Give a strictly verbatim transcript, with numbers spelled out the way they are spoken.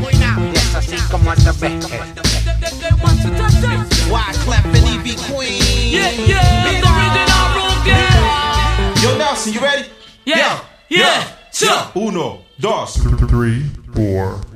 Y es así como te ves. Wyclef and E B Queen. Yeah, yeah, the original Rookie. Yo, Nelson, you ready? Yeah, yeah, sure. Uno, dos, three, four.